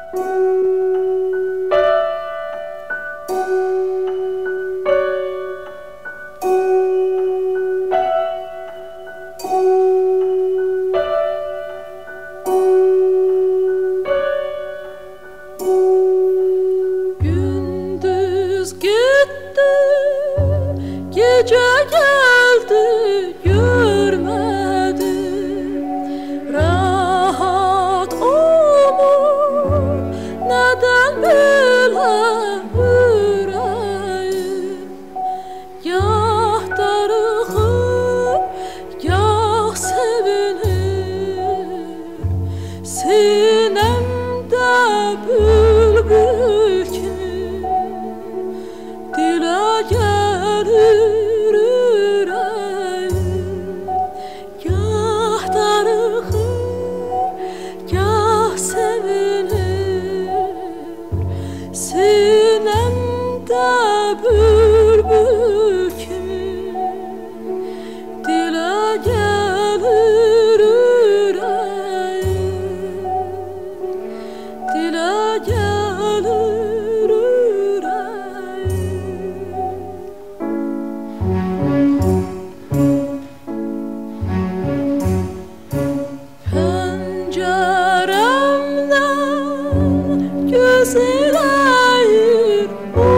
Gece geldi görmedim, rahat olmur neden böyle yüreğim. Gah darıxır, gah sevinir, sinemde bülbül kimi dilə gəlir. Bülbül kimi dilə gəlir ürəyim, dilə gəlir ürəyim. Pəncərəmdən göz eləyir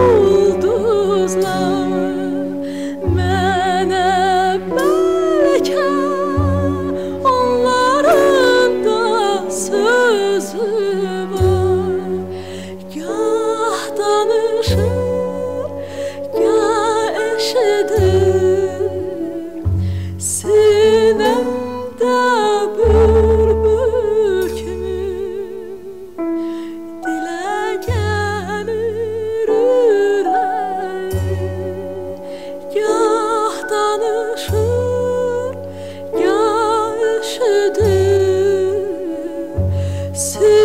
mənə bəlkə onların da sözü var. Gah danışır, gah eşidir, sinemdə bülbül kimi dilə gəlir ürəyim. Gah danışır, gah eşidir,